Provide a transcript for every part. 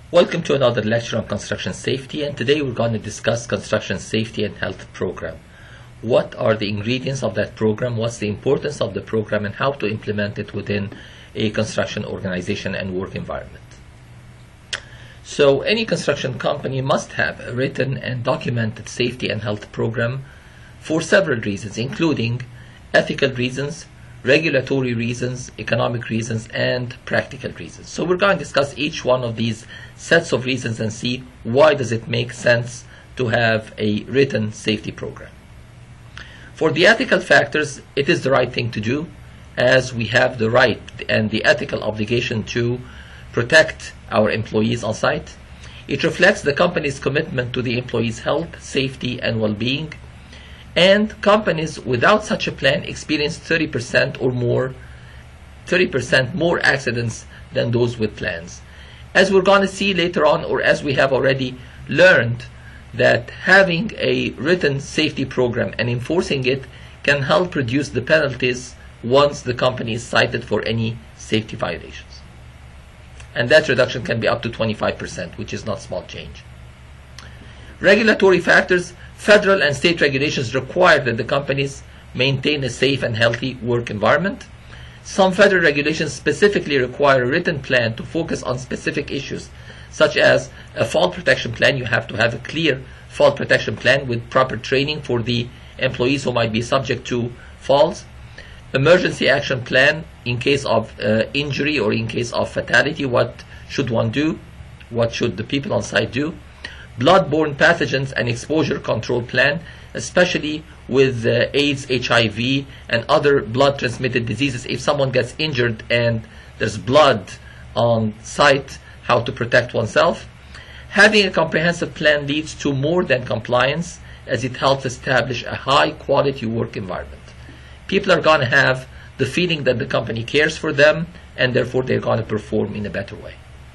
Welcome to another lecture on construction safety, and today we're going to discuss construction safety and health program. What are the ingredients of that program, what's the importance of the program, and how to implement it within a construction organization and work environment. So any construction company must have a written and documented safety and health program for several reasons, including ethical reasons, regulatory reasons, economic reasons, and practical reasons. So we're going to discuss each one of these sets of reasons and see why does it make sense to have a written safety program. For the ethical factors, it is the right thing to do, as we have the right and the ethical obligation to protect our employees on site. It reflects the company's commitment to the employees' health, safety, and well-being. And companies without such a plan experience 30% more accidents than those with plans. As we're going to see later on, or as we have already learned, that having a written safety program and enforcing it can help reduce the penalties once the company is cited for any safety violations. And that reduction can be up to 25%, which is not small change. Regulatory factors. Federal and state regulations require that the companies maintain a safe and healthy work environment. Some federal regulations specifically require a written plan to focus on specific issues, such as a fall protection plan. You have to have a clear fall protection plan with proper training for the employees who might be subject to falls. Emergency action plan in case of injury or in case of fatality. What should one do? What should the people on site do? Blood-borne pathogens and exposure control plan, especially with AIDS, HIV, and other blood-transmitted diseases. If someone gets injured and there's blood on site, how to protect oneself. Having a comprehensive plan leads to more than compliance, as it helps establish a high-quality work environment. People are going to have the feeling that the company cares for them, and therefore they're going to perform in a better way.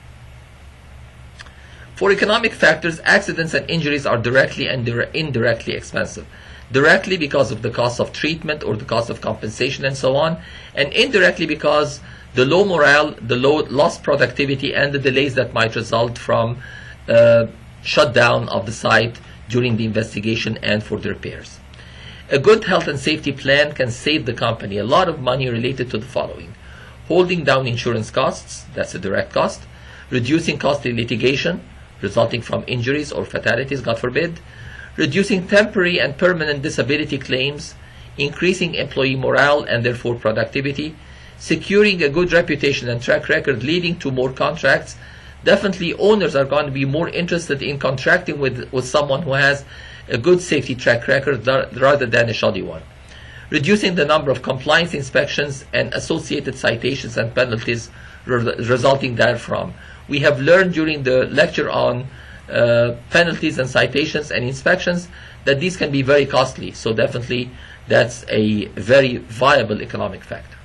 For economic factors, accidents and injuries are directly and indirectly expensive. Directly because of the cost of treatment or the cost of compensation and so on, and indirectly because the low morale, the low lost productivity, and the delays that might result from shutdown of the site during the investigation and for the repairs. A good health and safety plan can save the company a lot of money related to the following: holding down insurance costs, that's a direct cost; reducing costly litigation resulting from injuries or fatalities, God forbid; reducing temporary and permanent disability claims; increasing employee morale and therefore productivity; securing a good reputation and track record leading to more contracts. Definitely owners are going to be more interested in contracting with someone who has a good safety track record rather than a shoddy one. Reducing the number of compliance inspections and associated citations and penalties resulting therefrom. We have learned during the lecture on penalties and citations and inspections that these can be very costly, so definitely that's a very viable economic factor.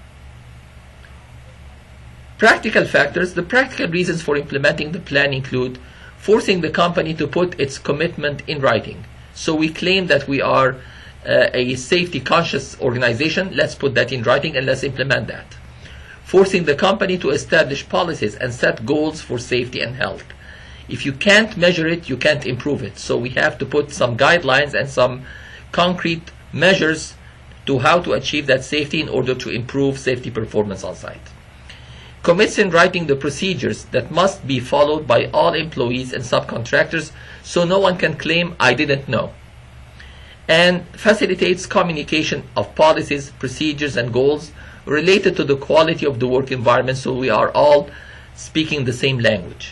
Practical factors. The practical reasons for implementing the plan include forcing the company to put its commitment in writing. So we claim that we are a safety conscious organization. Let's put that in writing and let's implement that. Forcing the company to establish policies and set goals for safety and health. If you can't measure it, you can't improve it. So we have to put some guidelines and some concrete measures to how to achieve that safety in order to improve safety performance on site. Commits in writing the procedures that must be followed by all employees and subcontractors, so no one can claim I didn't know. And facilitates communication of policies, procedures, and goals related to the quality of the work environment, so we are all speaking the same language.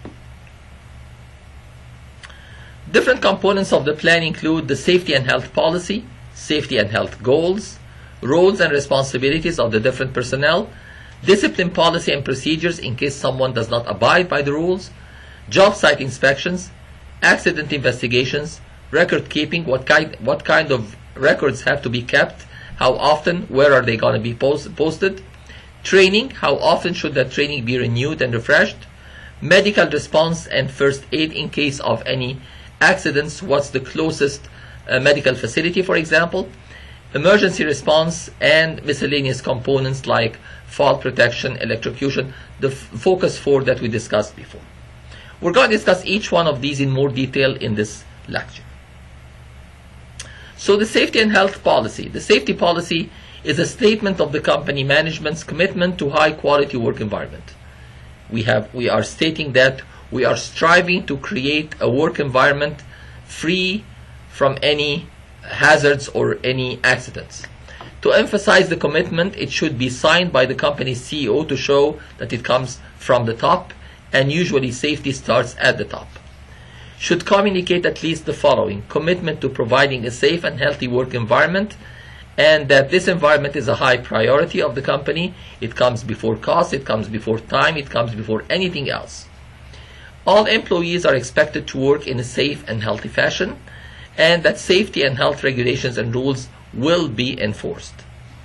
Different components of the plan include the safety and health policy, safety and health goals, roles and responsibilities of the different personnel, discipline policy and procedures in case someone does not abide by the rules, job site inspections, accident investigations, record keeping, what kind of records have to be kept, how often, where are they going to be posted, training, how often should that training be renewed and refreshed, medical response and first aid in case of any accidents, what's the closest medical facility, for example, emergency response, and miscellaneous components like fall protection, electrocution, the focus 4 that we discussed before. We're going to discuss each one of these in more detail in this lecture. So the safety and health policy. The safety policy is a statement of the company management's commitment to high quality work environment. We are stating that we are striving to create a work environment free from any hazards or any accidents. To emphasize the commitment, it should be signed by the company's CEO to show that it comes from the top, and usually safety starts at the top. Should communicate at least the following: commitment to providing a safe and healthy work environment, and that this environment is a high priority of the company. It comes before cost, it comes before time, it comes before anything else. All employees are expected to work in a safe and healthy fashion, and that safety and health regulations and rules will be enforced.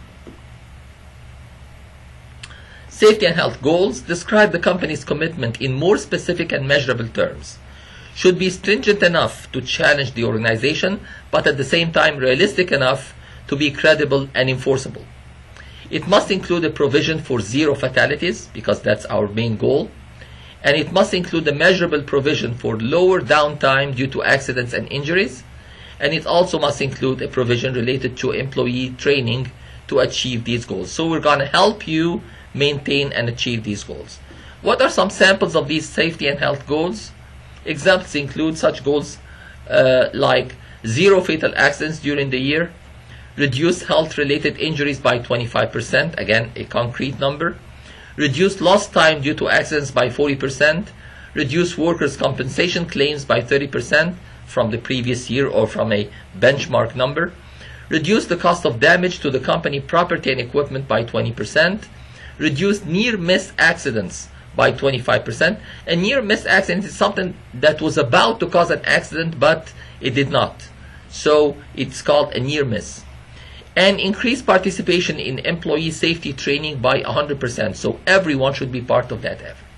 Safety and health goals describe the company's commitment in more specific and measurable terms. Should be stringent enough to challenge the organization, but at the same time realistic enough to be credible and enforceable. It must include a provision for 0 fatalities, because that's our main goal, and it must include a measurable provision for lower downtime due to accidents and injuries, and it also must include a provision related to employee training to achieve these goals. So we're going to help you maintain and achieve these goals. What are some samples of these safety and health goals? Examples include such goals like 0 fatal accidents during the year, reduce health-related injuries by 25%, again a concrete number, reduce lost time due to accidents by 40%, reduce workers' compensation claims by 30% from the previous year or from a benchmark number, reduce the cost of damage to the company property and equipment by 20%, reduce near-miss accidents by 25%. A near-miss accident is something that was about to cause an accident but it did not. So it's called a near-miss. And increase participation in employee safety training by 100%. So everyone should be part of that effort.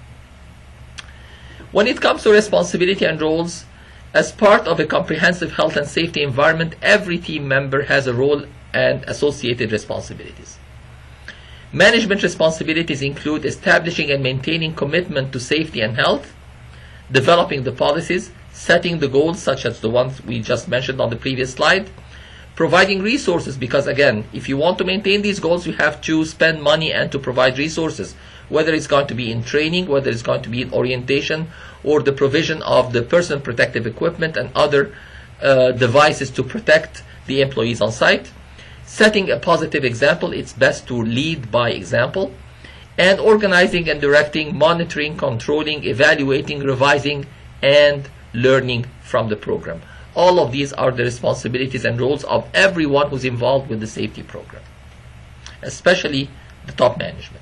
When it comes to responsibility and roles, as part of a comprehensive health and safety environment, every team member has a role and associated responsibilities. Management responsibilities include establishing and maintaining commitment to safety and health, developing the policies, setting the goals such as the ones we just mentioned on the previous slide, providing resources, because again, if you want to maintain these goals, you have to spend money and to provide resources, whether it's going to be in training, whether it's going to be in orientation, or the provision of the personal protective equipment and other devices to protect the employees on site. Setting a positive example, it's best to lead by example, and organizing and directing, monitoring, controlling, evaluating, revising, and learning from the program. All of these are the responsibilities and roles of everyone who's involved with the safety program, especially the top management.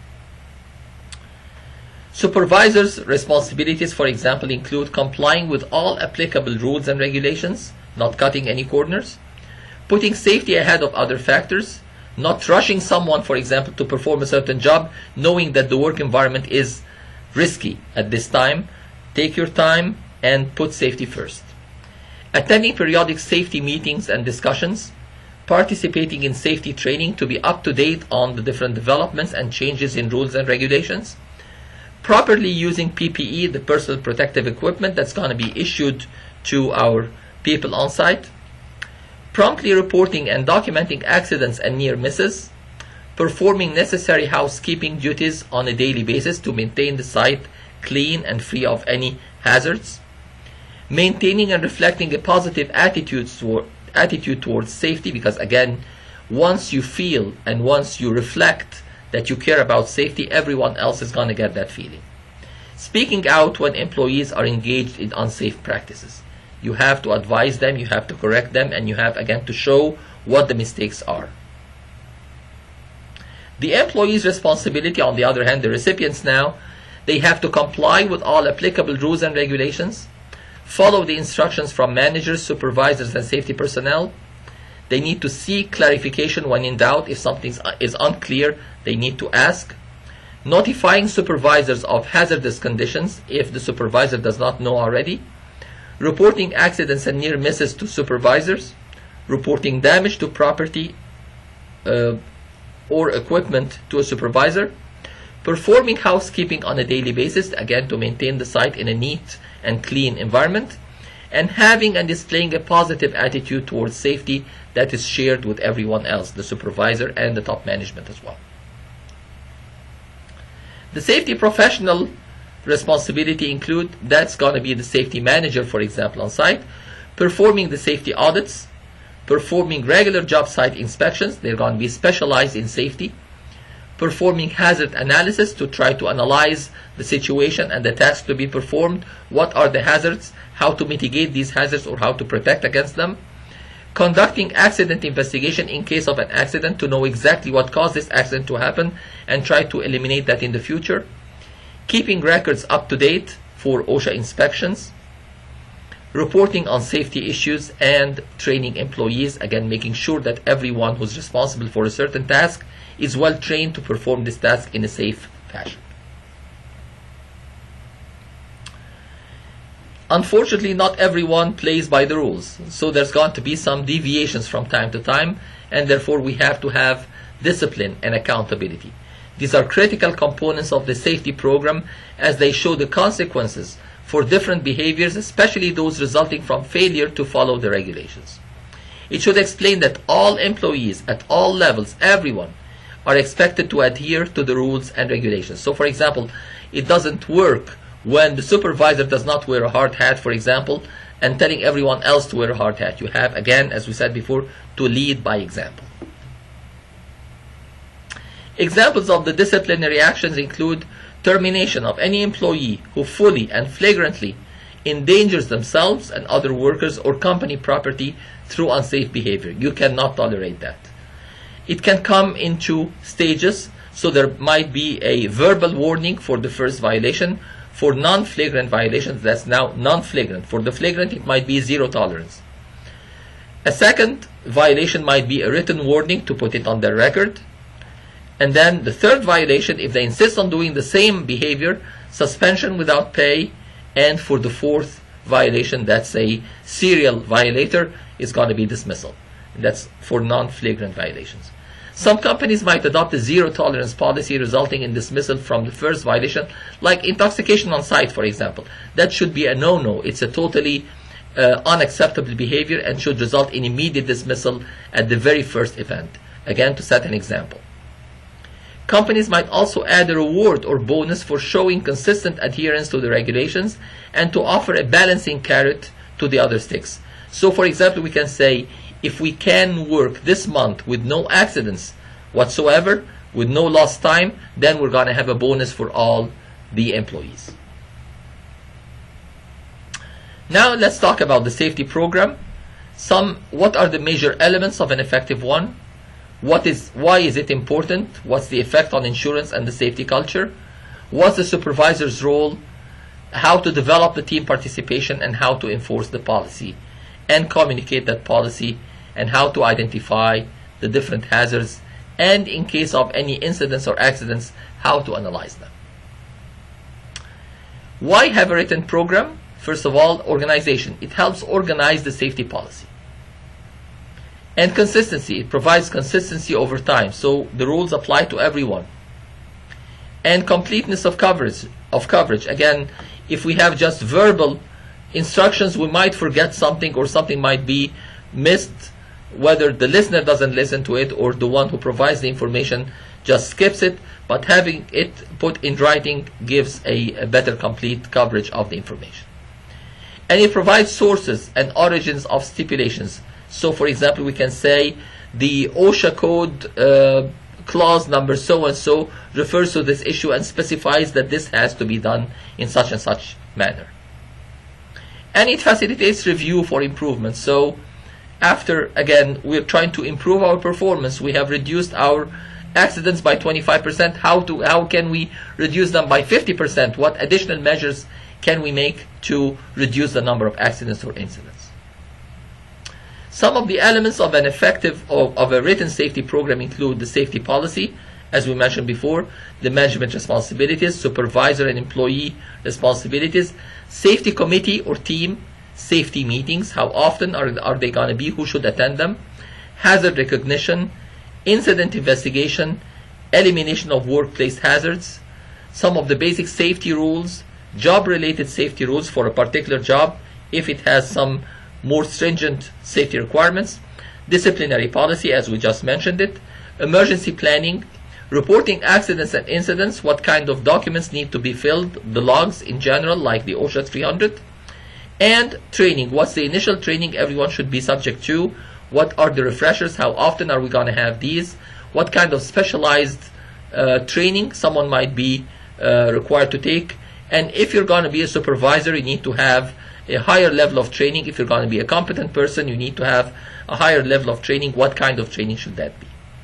Supervisors' responsibilities, for example, include complying with all applicable rules and regulations, not cutting any corners, putting safety ahead of other factors, not rushing someone, for example, to perform a certain job, knowing that the work environment is risky at this time. Take your time and put safety first. Attending periodic safety meetings and discussions, participating in safety training to be up to date on the different developments and changes in rules and regulations, properly using PPE, the personal protective equipment that's going to be issued to our people on site, promptly reporting and documenting accidents and near misses, performing necessary housekeeping duties on a daily basis to maintain the site clean and free of any hazards, maintaining and reflecting a positive attitude towards safety, because again, once you feel and once you reflect that you care about safety, everyone else is going to get that feeling. Speaking out when employees are engaged in unsafe practices. You have to advise them, you have to correct them, and you have again to show what the mistakes are. The employee's responsibility, on the other hand, the recipients now, they have to comply with all applicable rules and regulations, follow the instructions from managers, supervisors, and safety personnel. They need to seek clarification when in doubt. If something is unclear, they need to ask. Notifying supervisors of hazardous conditions if the supervisor does not know already. Reporting accidents and near misses to supervisors. Reporting damage to property or equipment to a supervisor. performing housekeeping on a daily basis, again to maintain the site in a neat and clean environment, and having and displaying a positive attitude towards safety that is shared with everyone else, the supervisor and the top management as well. The safety professional responsibility include, that's going to be the safety manager, for example, on site, performing the safety audits, performing regular job site inspections, they're going to be specialized in safety, performing hazard analysis to try to analyze the situation and the task to be performed, what are the hazards, how to mitigate these hazards or how to protect against them, conducting accident investigation in case of an accident to know exactly what caused this accident to happen and try to eliminate that in the future, keeping records up to date for OSHA inspections, reporting on safety issues, and training employees, again making sure that everyone who's responsible for a certain task is well trained to perform this task in a safe fashion. Unfortunately, not everyone plays by the rules, so there's going to be some deviations from time to time, and therefore we have to have discipline and accountability. These are critical components of the safety program as they show the consequences for different behaviors, especially those resulting from failure to follow the regulations. It should explain that all employees at all levels, everyone, are expected to adhere to the rules and regulations. So for example, it doesn't work when the supervisor does not wear a hard hat, for example, and telling everyone else to wear a hard hat. You have, again, as we said before, to lead by example. Examples of the disciplinary actions include termination of any employee who fully and flagrantly endangers themselves and other workers or company property through unsafe behavior. You cannot tolerate that. It can come in two stages, so there might be a verbal warning for the first violation. For non-flagrant violations, that's now non-flagrant. For the flagrant, it might be 0 tolerance. A second violation might be a written warning to put it on their record. And then the third violation, if they insist on doing the same behavior, suspension without pay. And for the fourth violation, that's a serial violator, is going to be dismissal. And that's for non-flagrant violations. Some companies might adopt a 0 tolerance policy resulting in dismissal from the first violation, like intoxication on site, for example. That should be a no-no. It's a totally unacceptable behavior and should result in immediate dismissal at the very first event. Again, to set an example. Companies might also add a reward or bonus for showing consistent adherence to the regulations and to offer a balancing carrot to the other sticks. So, for example, we can say, if we can work this month with no accidents whatsoever, with no lost time, then we're going to have a bonus for all the employees. Now let's talk about the safety program. What are the major elements of an effective one? Why is it important? What's the effect on insurance and the safety culture? What's the supervisor's role? How to develop the team participation and how to enforce the policy and communicate that policy, and how to identify the different hazards, and in case of any incidents or accidents, how to analyze them. Why have a written program? First of all, organization. It helps organize the safety policy. And consistency. It provides consistency over time, so the rules apply to everyone. And completeness of coverage. Again, if we have just verbal instructions, we might forget something, or something might be missed, whether the listener doesn't listen to it or the one who provides the information just skips it, but having it put in writing gives a better complete coverage of the information. And it provides sources and origins of stipulations. So for example, we can say the OSHA code clause number so and so refers to this issue and specifies that this has to be done in such and such manner. And it facilitates review for improvement. So after, again, we're trying to improve our performance, we have reduced our accidents by 25%. How can we reduce them by 50%? What additional measures can we make to reduce the number of accidents or incidents? Some of the elements of an effective of a written safety program include the safety policy, as we mentioned before, the management responsibilities, supervisor and employee responsibilities, safety committee or team, safety meetings, how often are they going to be, who should attend them, hazard recognition, incident investigation, elimination of workplace hazards, some of the basic safety rules, job-related safety rules for a particular job if it has some more stringent safety requirements, disciplinary policy as we just mentioned it, emergency planning, reporting accidents and incidents, what kind of documents need to be filled, the logs in general like the OSHA 300, and training, what's the initial training everyone should be subject to, what are the refreshers, how often are we going to have these, what kind of specialized training someone might be required to take, and if you're going to be a supervisor you need to have a higher level of training. If you're going to be a competent person you need to have a higher level of training. What kind of training should that be?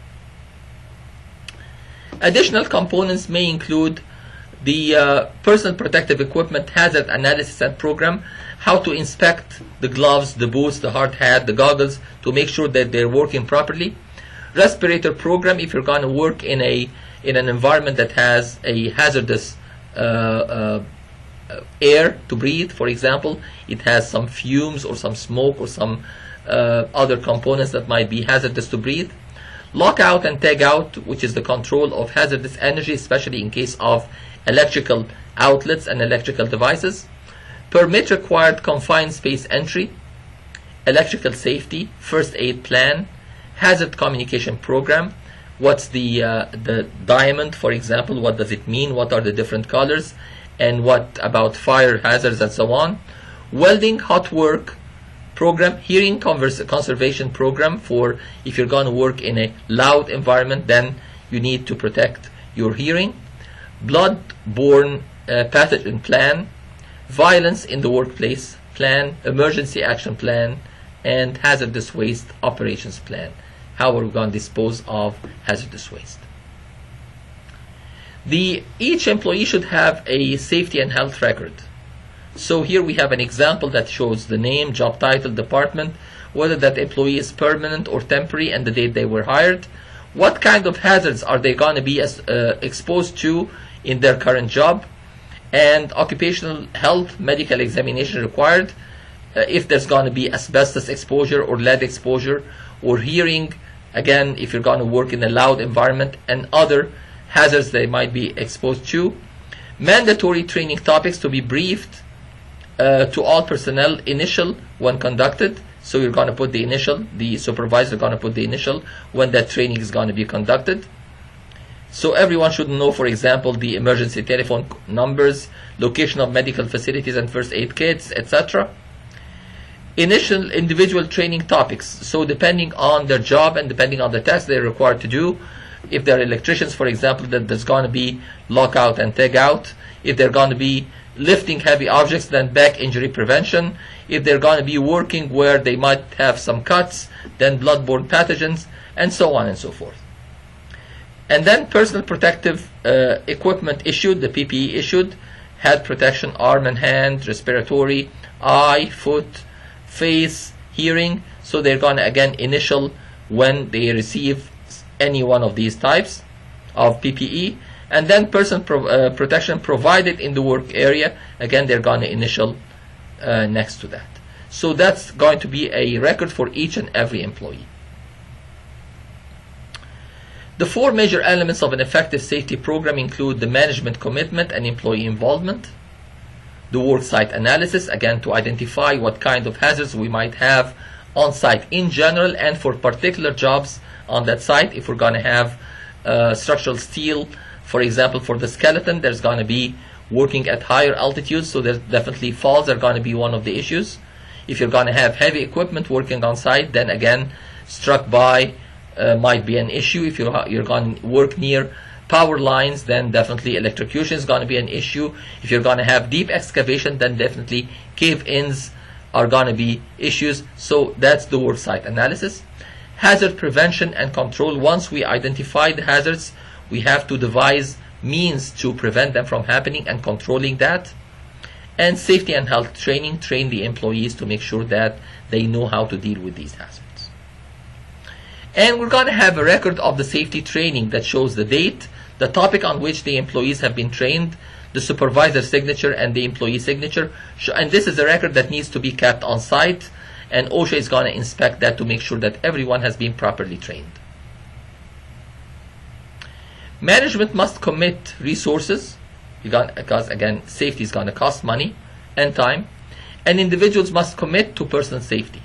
Additional components may include the personal protective equipment hazard analysis and program, how to inspect the gloves, the boots, the hard hat, the goggles to make sure that they're working properly. Respirator program if you're going to work in an environment that has a hazardous air to breathe, for example, it has some fumes or some smoke or some other components that might be hazardous to breathe. Lockout and tag out, which is the control of hazardous energy, especially in case of electrical outlets and electrical devices. Permit required confined space entry, electrical safety, first aid plan, hazard communication program. What's the diamond, for example, what does it mean, what are the different colors, and what about fire hazards and so on. Welding hot work program, hearing conservation program for if you're going to work in a loud environment, then you need to protect your hearing. Blood-borne pathogen plan, violence in the workplace plan, emergency action plan, and hazardous waste operations plan. How are we going to dispose of hazardous waste? Each employee should have a safety and health record. So here we have an example that shows the name, job title, department, whether that employee is permanent or temporary, and the date they were hired. What kind of hazards are they going to be exposed to in their current job, and occupational health medical examination required if there's going to be asbestos exposure or lead exposure, or hearing, again, if you're going to work in a loud environment, and other hazards they might be exposed to. Mandatory training topics to be briefed to all personnel, initial when conducted. So you're going to put the initial, the supervisor is going to put the initial when that training is going to be conducted. So everyone should know, for example, the emergency telephone numbers, location of medical facilities and first aid kits, etc. Initial individual training topics. So depending on their job and depending on the task they're required to do, if they're electricians, for example, then there's going to be lockout and tag out. If they're going to be lifting heavy objects, then back injury prevention. If they're going to be working where they might have some cuts, then blood-borne pathogens, and so on and so forth. And then personal protective equipment issued, the PPE issued, head protection, arm and hand, respiratory, eye, foot, face, hearing. So they're going to, again, initial when they receive any one of these types of PPE. And then personal protection provided in the work area, again, they're going to initial next to that. So that's going to be a record for each and every employee. The four major elements of an effective safety program include the management commitment and employee involvement, the worksite analysis, again to identify what kind of hazards we might have on site in general and for particular jobs on that site. If we're going to have structural steel, for example, for the skeleton, there's going to be working at higher altitudes, so there's definitely falls are going to be one of the issues. If you're going to have heavy equipment working on site, then again, struck by might be an issue. If you're going to work near power lines, then definitely electrocution is going to be an issue. If you're going to have deep excavation, then definitely cave-ins are going to be issues. So that's the worksite analysis. Hazard prevention and control. Once we identify the hazards, we have to devise means to prevent them from happening and controlling that. And safety and health training, train the employees to make sure that they know how to deal with these hazards. And we're going to have a record of the safety training that shows the date, the topic on which the employees have been trained, the supervisor's signature and the employee signature. And this is a record that needs to be kept on site, and OSHA is going to inspect that to make sure that everyone has been properly trained. Management must commit resources because again, safety is going to cost money and time, and individuals must commit to personal safety.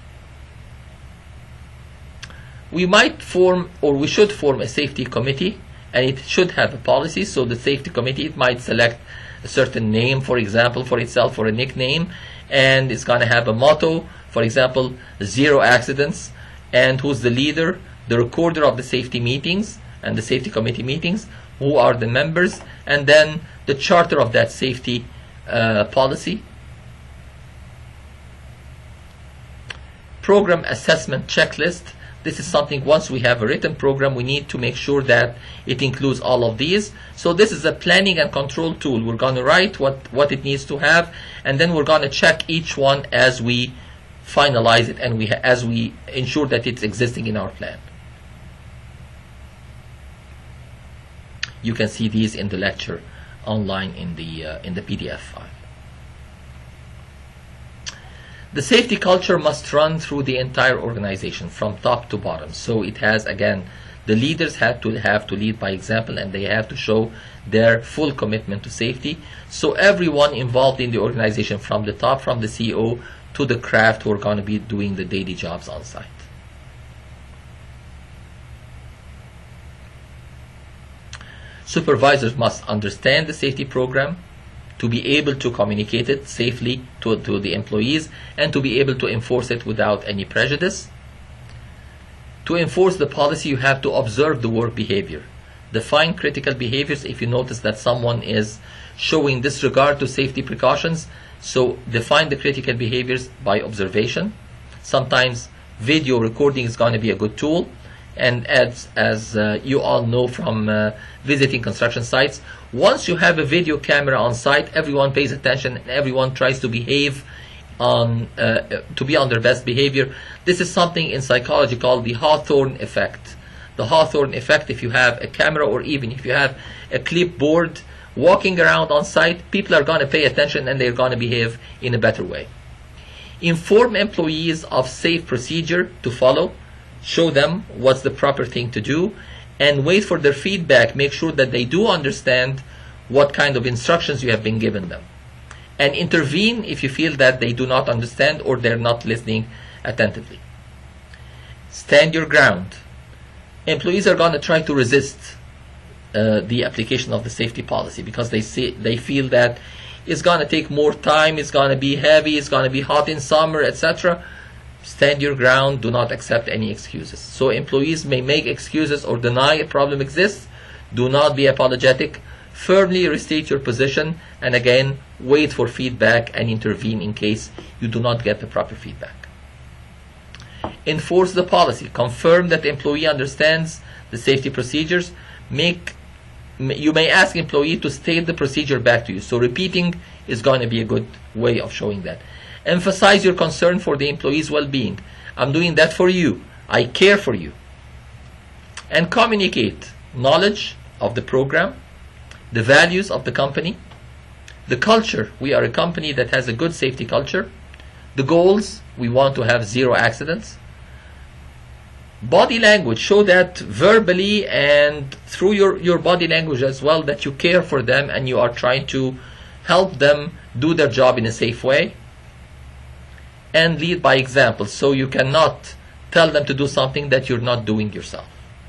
We might form, or we should form, a safety committee, and it should have a policy. So the safety committee, it might select a certain name, for example, for itself, or a nickname, and it's going to have a motto, for example, 0 accidents, and who's the leader, the recorder of the safety meetings and the safety committee meetings, who are the members, and then the charter of that safety policy. Program assessment checklist. This is something, once we have a written program, we need to make sure that it includes all of these. So this is a planning and control tool. We're going to write what it needs to have, and then we're going to check each one as we finalize it and as we ensure that it's existing in our plan. You can see these in the lecture online in the PDF file. The safety culture must run through the entire organization from top to bottom. So it has, again, the leaders have to lead by example, and they have to show their full commitment to safety. So everyone involved in the organization, from the top, from the CEO to the craft, who are going to be doing the daily jobs on site. Supervisors must understand the safety program, to be able to communicate it safely to the employees, and to be able to enforce it without any prejudice. To enforce the policy, you have to observe the work behavior. Define critical behaviors if you notice that someone is showing disregard to safety precautions. So define the critical behaviors by observation. Sometimes video recording is going to be a good tool. And as you all know from visiting construction sites, once you have a video camera on site, everyone pays attention and everyone tries to behave to be on their best behavior. This is something in psychology called the Hawthorne effect. The Hawthorne effect, if you have a camera or even if you have a clipboard walking around on site, people are going to pay attention and they're going to behave in a better way. Inform employees of safe procedure to follow. Show them what's the proper thing to do, and wait for their feedback. Make sure that they do understand what kind of instructions you have been given them, and intervene if you feel that they do not understand or they're not listening attentively. Stand your ground. Employees are going to try to resist the application of the safety policy because they feel that it's going to take more time, it's going to be heavy, it's going to be hot in summer, etc. Stand your ground. Do not accept any excuses. So employees may make excuses or deny a problem exists. Do not be apologetic. Firmly restate your position, and again, wait for feedback and intervene in case you do not get the proper feedback. Enforce the policy. Confirm that the employee understands the safety procedures. You may ask employee to state the procedure back to you. So repeating is going to be a good way of showing that. Emphasize your concern for the employee's well-being. I'm doing that for you. I care for you. And communicate knowledge of the program, the values of the company, the culture. We are a company that has a good safety culture. The goals, we want to have 0 accidents. Body language, show that verbally and through your body language as well, that you care for them and you are trying to help them do their job in a safe way. And lead by example, so you cannot tell them to do something that you're not doing yourself.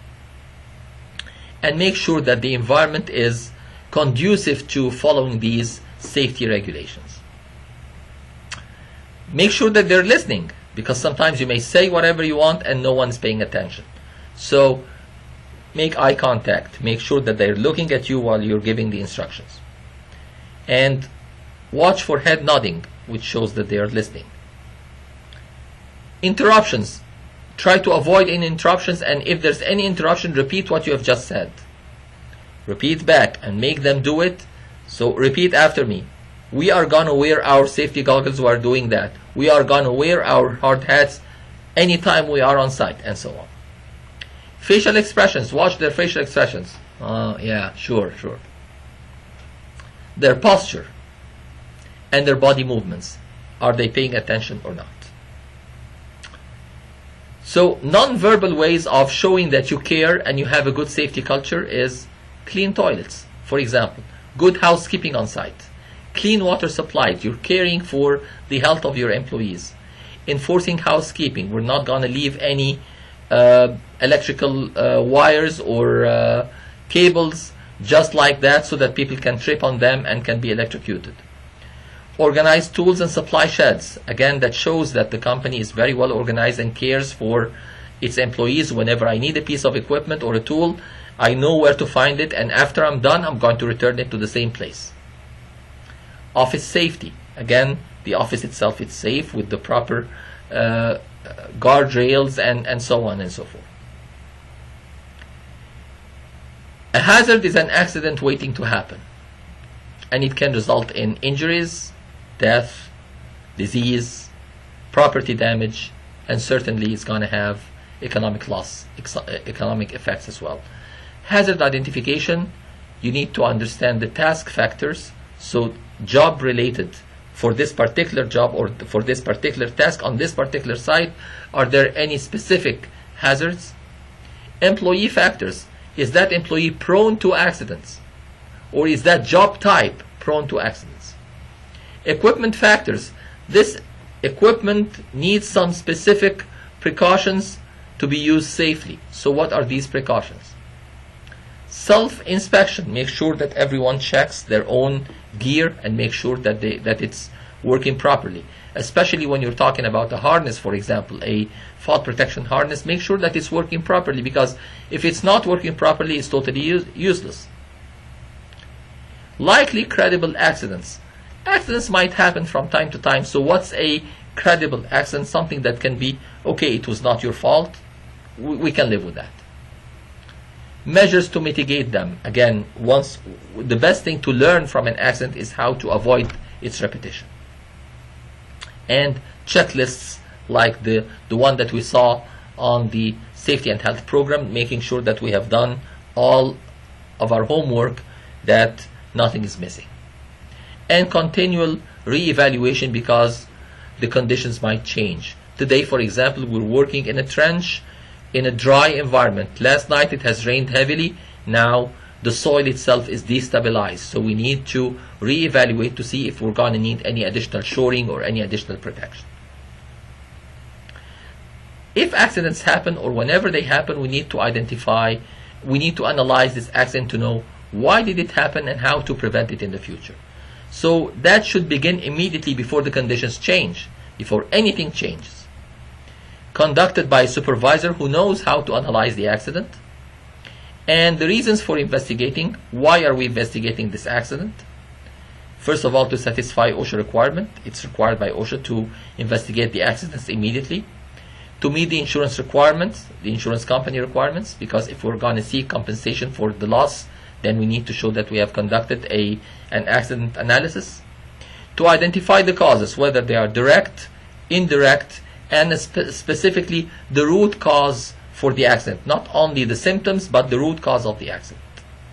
And make sure that the environment is conducive to following these safety regulations. Make sure that they're listening, because sometimes you may say whatever you want and no one's paying attention. So make eye contact. Make sure that they're looking at you while you're giving the instructions. And watch for head nodding, which shows that they are listening. Interruptions. Try to avoid any interruptions, and if there's any interruption, repeat what you have just said. Repeat back and make them do it. So repeat after me. We are going to wear our safety goggles while doing that. We are going to wear our hard hats anytime we are on site, and so on. Facial expressions. Watch their facial expressions. Yeah, sure. Their posture and their body movements. Are they paying attention or not? So non-verbal ways of showing that you care and you have a good safety culture is clean toilets. For example, good housekeeping on site, clean water supplied, you're caring for the health of your employees, enforcing housekeeping, we're not going to leave any electrical wires or cables just like that so that people can trip on them and can be electrocuted. Organized tools and supply sheds. Again, that shows that the company is very well organized and cares for its employees. Whenever I need a piece of equipment or a tool, I know where to find it, and after I'm done, I'm going to return it to the same place. Office safety. Again, the office itself is safe with the proper guardrails and so on and so forth. A hazard is an accident waiting to happen, and it can result in injuries, death, disease, property damage, and certainly it's going to have economic loss, economic effects as well. Hazard identification, you need to understand the task factors, so job related for this particular job or for this particular task on this particular site, are there any specific hazards? Employee factors, is that employee prone to accidents, or is that job type prone to accidents? Equipment factors, this equipment needs some specific precautions to be used safely, so what are these precautions? Self-inspection, make sure that everyone checks their own gear and make sure that it's working properly, especially when you're talking about a harness, for example, a fall protection harness. Make sure that it's working properly, because if it's not working properly, it's totally useless. Likely credible accidents. Accidents might happen from time to time, so what's a credible accident? Something that can be, okay, it was not your fault, we can live with that. Measures to mitigate them. Again, the best thing to learn from an accident is how to avoid its repetition. And checklists like the one that we saw on the safety and health program, making sure that we have done all of our homework, that nothing is missing. And continual re-evaluation, because the conditions might change. Today, for example, we're working in a trench in a dry environment. Last night it has rained heavily. Now the soil itself is destabilized, so we need to re-evaluate to see if we're going to need any additional shoring or any additional protection. If accidents happen, or whenever they happen, we need to analyze this accident to know why did it happen and how to prevent it in the future. So that should begin immediately before the conditions change, before anything changes. Conducted by a supervisor who knows how to analyze the accident, and the reasons for investigating. Why are we investigating this accident? First of all, to satisfy OSHA requirement. It's required by OSHA to investigate the accidents immediately. To meet the insurance requirements, the insurance company requirements, because if we're going to seek compensation for the loss, then we need to show that we have conducted an accident analysis. To identify the causes, whether they are direct, indirect, and specifically the root cause for the accident, not only the symptoms but the root cause of the accident.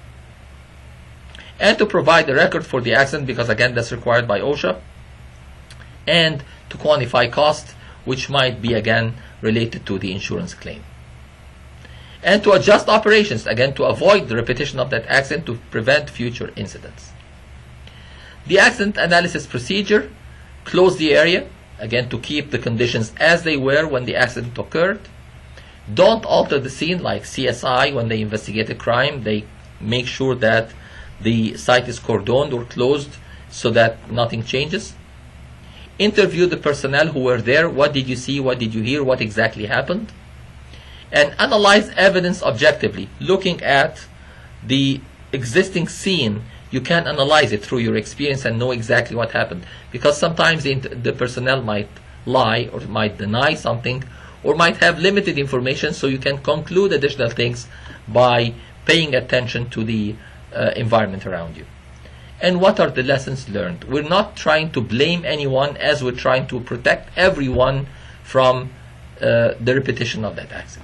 And to provide a record for the accident, because again that's required by OSHA. And to quantify cost, which might be again related to the insurance claim. And to adjust operations, again to avoid the repetition of that accident, to prevent future incidents. The accident analysis procedure: close the area, again to keep the conditions as they were when the accident occurred. Don't alter the scene, like CSI when they investigate a crime, they make sure that the site is cordoned or closed so that nothing changes. Interview the personnel who were there. What did you see? What did you hear? What exactly happened? And analyze evidence objectively. Looking at the existing scene, you can analyze it through your experience and know exactly what happened, because sometimes the personnel might lie or might deny something or might have limited information, so you can conclude additional things by paying attention to the environment around you. And what are the lessons learned? We're not trying to blame anyone, as we're trying to protect everyone from the repetition of that accident.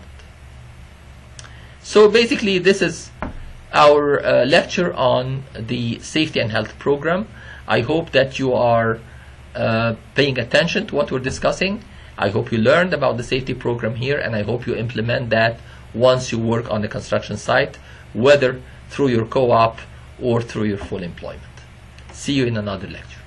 So basically this is our lecture on the safety and health program. I hope that you are paying attention to what we're discussing. I hope you learned about the safety program here, and I hope you implement that once you work on the construction site, whether through your co-op or through your full employment. See you in another lecture.